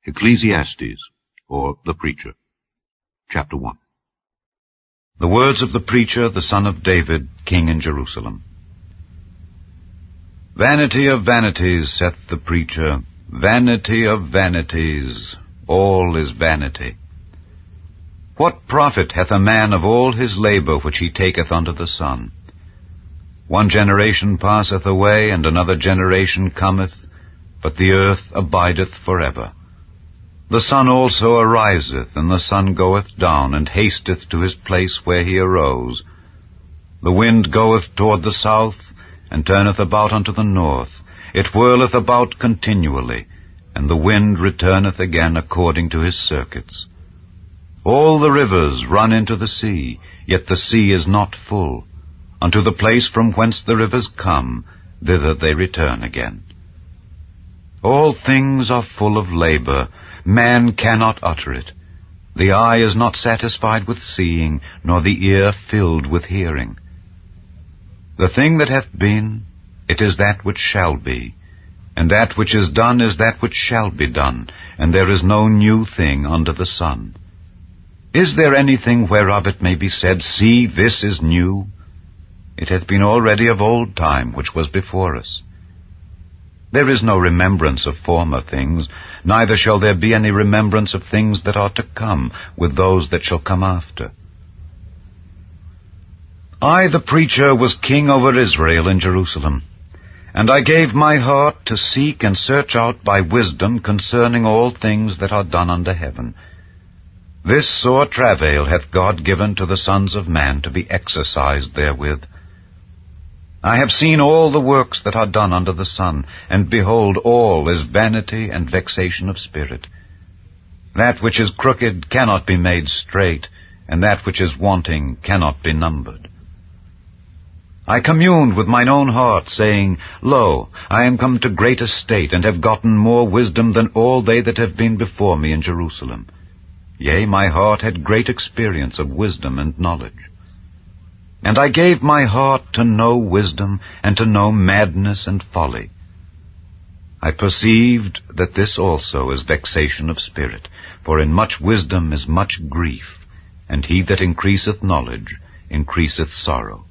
Ecclesiastes, or the Preacher, Chapter 1. The words of the preacher, the son of David, king in Jerusalem. Vanity of vanities, saith the preacher, vanity of vanities, all is vanity. What profit hath a man of all his labor which he taketh under the sun? One generation passeth away, and another generation cometh, but the earth abideth forever. The sun also ariseth, and the sun goeth down, and hasteth to his place where he arose. The wind goeth toward the south, and turneth about unto the north. It whirleth about continually, and the wind returneth again according to his circuits. All the rivers run into the sea, yet the sea is not full. Unto the place from whence the rivers come, thither they return again. All things are full of labor, man cannot utter it. The eye is not satisfied with seeing, nor the ear filled with hearing. The thing that hath been, it is that which shall be, and that which is done is that which shall be done, and there is no new thing under the sun. Is there anything whereof it may be said, See, this is new? It hath been already of old time which was before us. There is no remembrance of former things, neither shall there be any remembrance of things that are to come with those that shall come after. I, the preacher, was king over Israel in Jerusalem, and I gave my heart to seek and search out by wisdom concerning all things that are done under heaven. This sore travail hath God given to the sons of man to be exercised therewith. I have seen all the works that are done under the sun, and behold, all is vanity and vexation of spirit. That which is crooked cannot be made straight, and that which is wanting cannot be numbered. I communed with mine own heart, saying, Lo, I am come to great estate, and have gotten more wisdom than all they that have been before me in Jerusalem. Yea, my heart had great experience of wisdom and knowledge. And I gave my heart to know wisdom, and to know madness and folly. I perceived that this also is vexation of spirit, for in much wisdom is much grief, and he that increaseth knowledge increaseth sorrow.